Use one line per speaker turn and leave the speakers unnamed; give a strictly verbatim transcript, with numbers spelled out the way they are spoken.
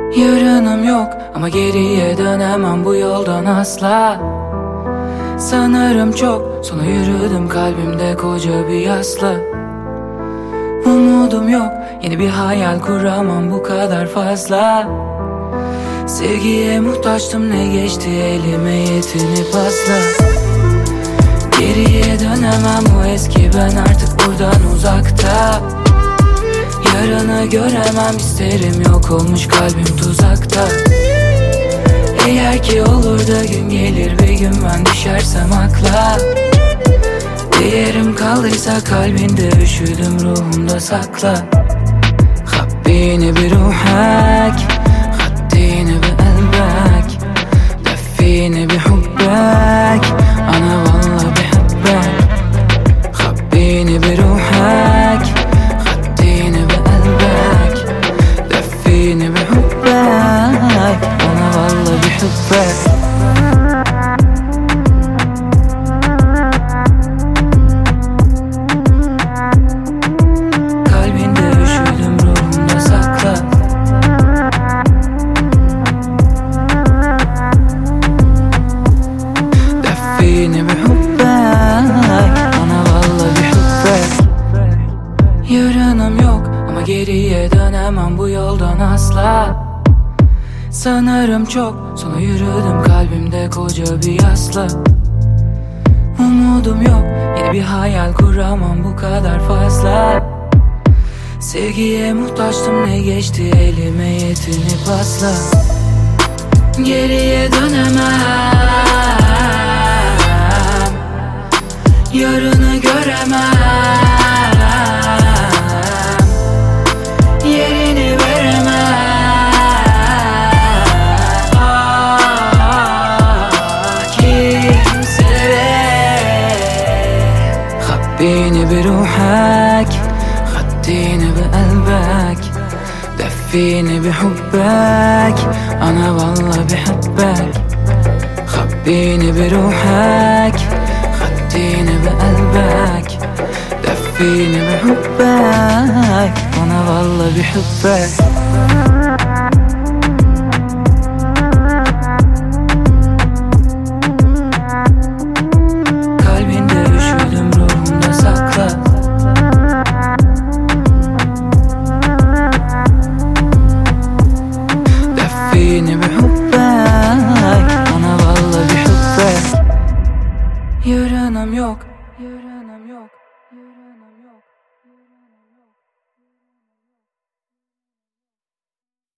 Yarınım yok ama geriye dönemem bu yoldan asla. Sanırım çok sonra yürüdüm, kalbimde koca bir yasla. Umudum yok, yeni bir hayal kuramam bu kadar fazla. Sevgiye muhtaçtım, ne geçti elime yetinip asla. Geriye dönemem, o eski ben artık buradan uzakta. Yarını göremem, isterim, yok olmuş kalbim tuzakta. Eğer ki olur da gün gelir bir gün ben düşersem akla. Değerim kaldıysa kalbinde, üşüdüm ruhumda sakla. Habbini بروحك خديني بقلبك دفيني بحبك أنا والله بحبك. خبيني بروحك خديني بقلبك دفيني بحبك أنا والله بحبك. Yarınım yok ama geriye dönemem bu yoldan asla. Sanırım çok sonra yürüdüm, kalbimde koca bir yasla. Umudum yok, yeni bir hayal kuramam bu kadar fazla. Sevgiye muhtaçtım, ne geçti elime yetinip asla. Geriye dönemem, yarını göremem, yerini veremem. Ah, kimseye. خبيني بروحك خديني بقلبك دفيني بحبك أنا والله بحبك. خبيني بروحك خديني بقلبك دفيني بحبك أنا والله بحبك.